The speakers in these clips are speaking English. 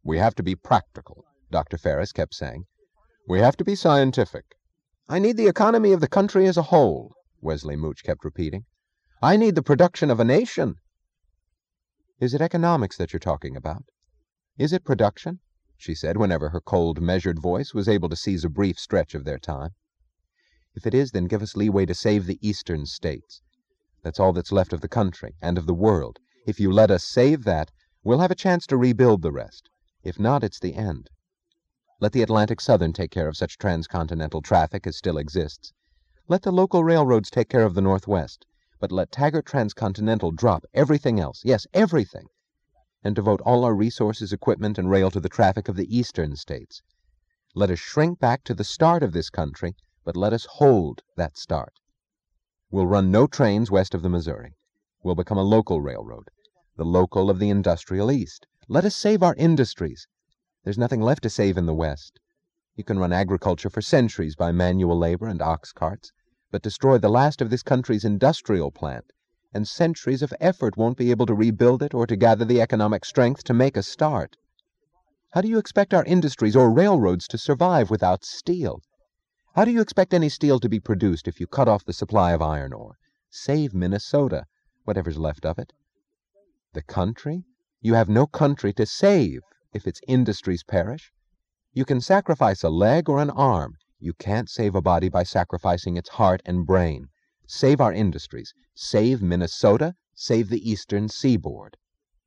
We have to be practical, Dr. Ferris kept saying. We have to be scientific. I need the economy of the country as a whole, Wesley Mooch kept repeating. I need the production of a nation. Is it economics that you're talking about? Is it production? She said, whenever her cold, measured voice was able to seize a brief stretch of their time. If it is, then give us leeway to save the eastern states. That's all that's left of the country and of the world. If you let us save that, we'll have a chance to rebuild the rest. If not, it's the end. Let the Atlantic Southern take care of such transcontinental traffic as still exists. Let the local railroads take care of the Northwest. But let Taggart Transcontinental drop everything else, yes, everything, and devote all our resources, equipment, and rail to the traffic of the eastern states. Let us shrink back to the start of this country, but let us hold that start. We'll run no trains west of the Missouri. We'll become a local railroad, the local of the industrial East. Let us save our industries. There's nothing left to save in the West. You can run agriculture for centuries by manual labor and ox carts, but destroy the last of this country's industrial plant, and centuries of effort won't be able to rebuild it or to gather the economic strength to make a start. How do you expect our industries or railroads to survive without steel? How do you expect any steel to be produced if you cut off the supply of iron ore? Save Minnesota, whatever's left of it. The country? You have no country to save if its industries perish. You can sacrifice a leg or an arm. You can't save a body by sacrificing its heart and brain. Save our industries. Save Minnesota. Save the eastern seaboard.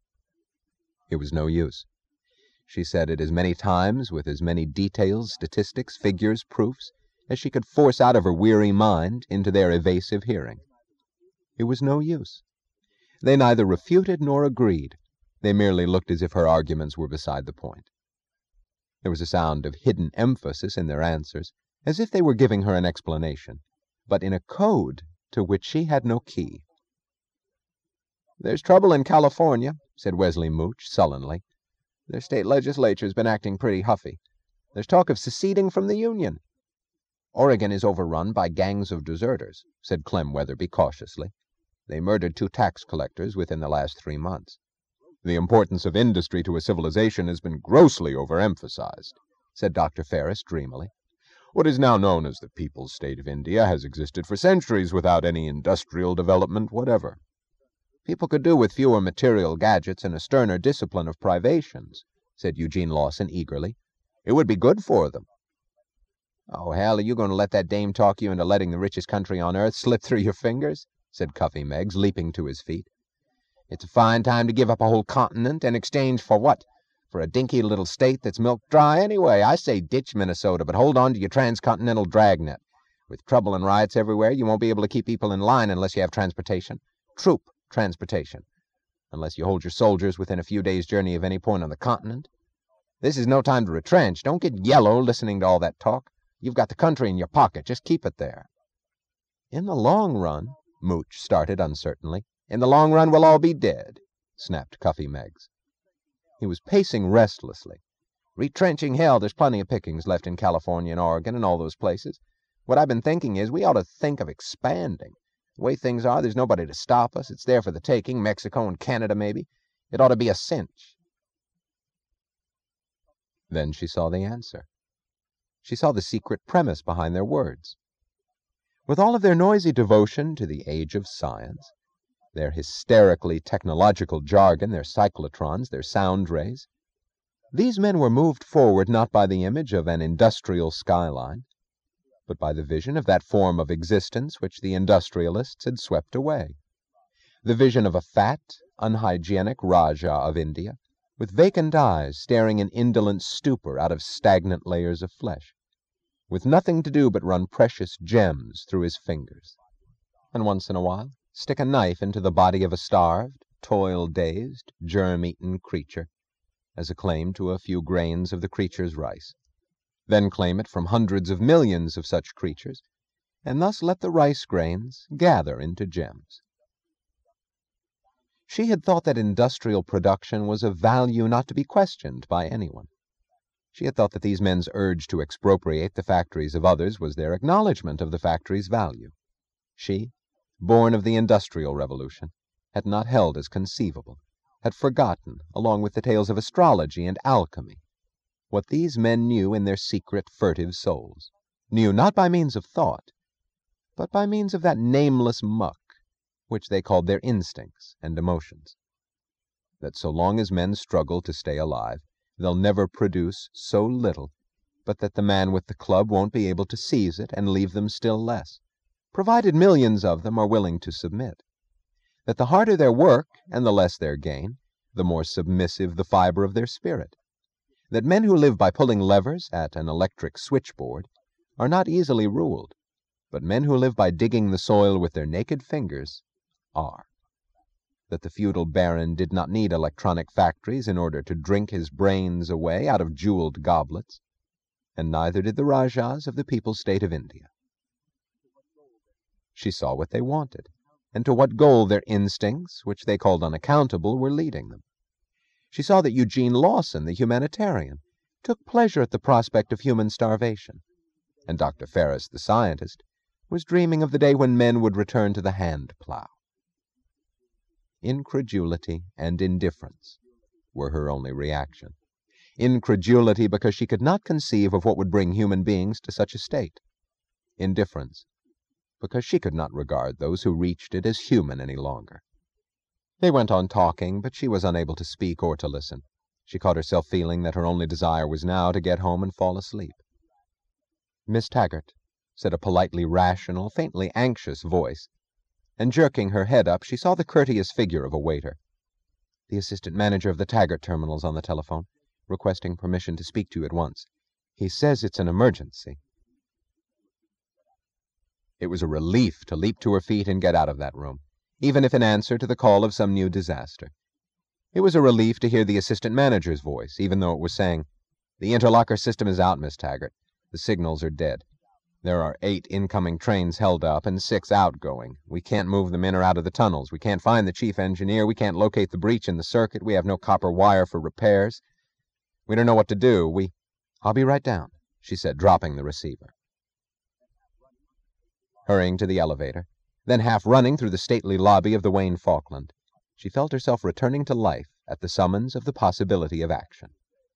It was no use. She said it as many times, with as many details, statistics, figures, proofs, as she could force out of her weary mind into their evasive hearing. It was no use. They neither refuted nor agreed. They merely looked as if her arguments were beside the point. There was a sound of hidden emphasis in their answers, as if they were giving her an explanation, but in a code to which she had no key. "There's trouble in California," said Wesley Mooch sullenly. "Their state legislature's been acting pretty huffy. There's talk of seceding from the Union." "Oregon is overrun by gangs of deserters," said Clem Weatherby cautiously. "They murdered 2 tax collectors within the last 3 months." "The importance of industry to a civilization has been grossly overemphasized," said Dr. Ferris dreamily. "What is now known as the People's State of India has existed for centuries without any industrial development whatever." "People could do with fewer material gadgets and a sterner discipline of privations," said Eugene Lawson eagerly. "It would be good for them." "Oh, hell, are you going to let that dame talk you into letting the richest country on earth slip through your fingers?" said Cuffy Meggs, leaping to his feet. "It's a fine time to give up a whole continent in exchange for what? For a dinky little state that's milked dry anyway. I say ditch Minnesota, but hold on to your transcontinental dragnet. With trouble and riots everywhere, you won't be able to keep people in line unless you have transportation. Troop transportation. Unless you hold your soldiers within a few days' journey of any point on the continent. This is no time to retrench. Don't get yellow listening to all that talk. You've got the country in your pocket. Just keep it there." "In the long run," Mooch started uncertainly. "In the long run, we'll all be dead," snapped Cuffy Meggs. He was pacing restlessly. "Retrenching, hell, there's plenty of pickings left in California and Oregon and all those places. What I've been thinking is we ought to think of expanding. The way things are, there's nobody to stop us. It's there for the taking, Mexico and Canada maybe. It ought to be a cinch." Then she saw the answer. She saw the secret premise behind their words. With all of their noisy devotion to the age of science, their hysterically technological jargon, their cyclotrons, their sound rays, these men were moved forward not by the image of an industrial skyline, but by the vision of that form of existence which the industrialists had swept away, the vision of a fat, unhygienic Rajah of India, with vacant eyes staring in indolent stupor out of stagnant layers of flesh, with nothing to do but run precious gems through his fingers, and once in a while stick a knife into the body of a starved, toil-dazed, germ-eaten creature, as a claim to a few grains of the creature's rice, then claim it from hundreds of millions of such creatures, and thus let the rice grains gather into gems. She had thought that industrial production was of value not to be questioned by anyone. She had thought that these men's urge to expropriate the factories of others was their acknowledgment of the factory's value. She, born of the Industrial Revolution, had not held as conceivable, had forgotten, along with the tales of astrology and alchemy, what these men knew in their secret, furtive souls, knew not by means of thought, but by means of that nameless muck which they called their instincts and emotions. That so long as men struggle to stay alive, they'll never produce so little but that the man with the club won't be able to seize it and leave them still less, provided millions of them are willing to submit. That the harder their work and the less their gain, the more submissive the fiber of their spirit. That men who live by pulling levers at an electric switchboard are not easily ruled, but men who live by digging the soil with their naked fingers are. That the feudal baron did not need electronic factories in order to drink his brains away out of jeweled goblets, and neither did the Rajahs of the People's State of India. She saw what they wanted, and to what goal their instincts, which they called unaccountable, were leading them. She saw that Eugene Lawson, the humanitarian, took pleasure at the prospect of human starvation, and Dr. Ferris, the scientist, was dreaming of the day when men would return to the hand-plow. Incredulity and indifference were her only reaction. Incredulity because she could not conceive of what would bring human beings to such a state. Indifference because she could not regard those who reached it as human any longer. They went on talking, but she was unable to speak or to listen. She caught herself feeling that her only desire was now to get home and fall asleep. "Miss Taggart," said a politely rational, faintly anxious voice, and jerking her head up, she saw the courteous figure of a waiter. "The assistant manager of the Taggart terminal's on the telephone, requesting permission to speak to you at once. He says it's an emergency." It was a relief to leap to her feet and get out of that room, even if in answer to the call of some new disaster. It was a relief to hear the assistant manager's voice, even though it was saying, "The interlocker system is out, Miss Taggart. The signals are dead. There are 8 incoming trains held up and 6 outgoing. We can't move them in or out of the tunnels. We can't find the chief engineer. We can't locate the breach in the circuit. We have no copper wire for repairs. We don't know what to do. I'll be right down," she said, dropping the receiver. Hurrying to the elevator, then half running through the stately lobby of the Wayne Falkland, she felt herself returning to life at the summons of the possibility of action.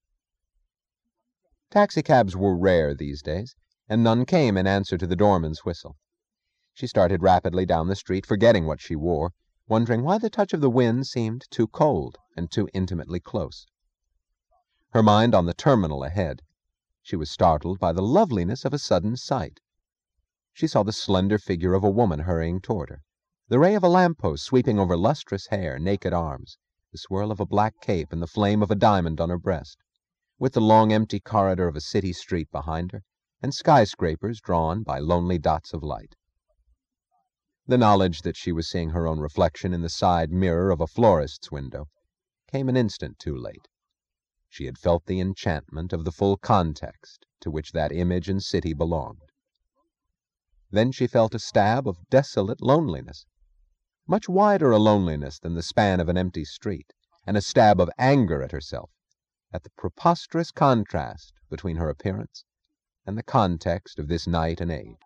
Taxicabs were rare these days, and none came in answer to the doorman's whistle. She started rapidly down the street, forgetting what she wore, wondering why the touch of the wind seemed too cold and too intimately close. Her mind on the terminal ahead, she was startled by the loveliness of a sudden sight. She saw the slender figure of a woman hurrying toward her, the ray of a lamp-post sweeping over lustrous hair, naked arms, the swirl of a black cape and the flame of a diamond on her breast, with the long empty corridor of a city street behind her, and skyscrapers drawn by lonely dots of light. The knowledge that she was seeing her own reflection in the side mirror of a florist's window came an instant too late. She had felt the enchantment of the full context to which that image and city belonged. Then she felt a stab of desolate loneliness, much wider a loneliness than the span of an empty street, and a stab of anger at herself, at the preposterous contrast between her appearance and the context of this night and age.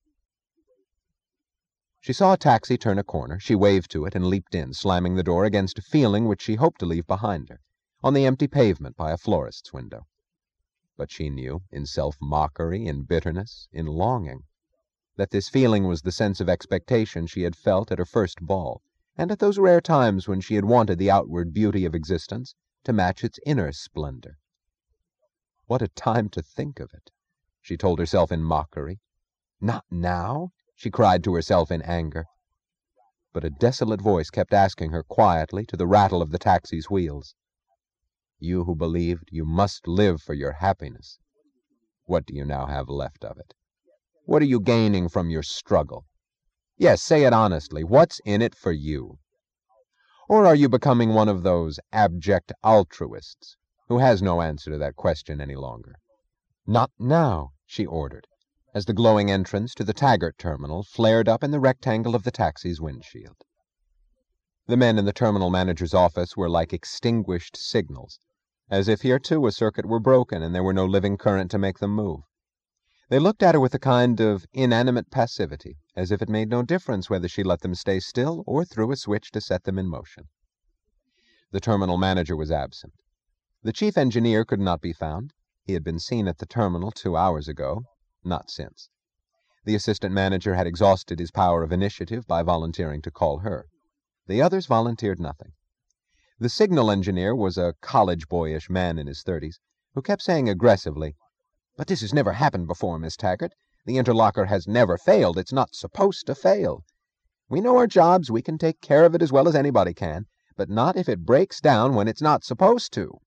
She saw a taxi turn a corner. She waved to it and leaped in, slamming the door against a feeling which she hoped to leave behind her, on the empty pavement by a florist's window. But she knew, in self-mockery, in bitterness, in longing, that this feeling was the sense of expectation she had felt at her first ball, and at those rare times when she had wanted the outward beauty of existence to match its inner splendor. What a time to think of it, she told herself in mockery. Not now, she cried to herself in anger. But a desolate voice kept asking her quietly to the rattle of the taxi's wheels, "You who believed you must live for your happiness, what do you now have left of it? What are you gaining from your struggle? Yes, say it honestly. What's in it for you? Or are you becoming one of those abject altruists who has no answer to that question any longer?" "Not now," she ordered, as the glowing entrance to the Taggart terminal flared up in the rectangle of the taxi's windshield. The men in the terminal manager's office were like extinguished signals, as if here too a circuit were broken and there were no living current to make them move. They looked at her with a kind of inanimate passivity, as if it made no difference whether she let them stay still or threw a switch to set them in motion. The terminal manager was absent. The chief engineer could not be found. He had been seen at the terminal 2 hours ago, not since. The assistant manager had exhausted his power of initiative by volunteering to call her. The others volunteered nothing. The signal engineer was a college-boyish man in his 30s, who kept saying aggressively, "But this has never happened before, Miss Taggart. The interlocker has never failed. It's not supposed to fail. We know our jobs. We can take care of it as well as anybody can, but not if it breaks down when it's not supposed to."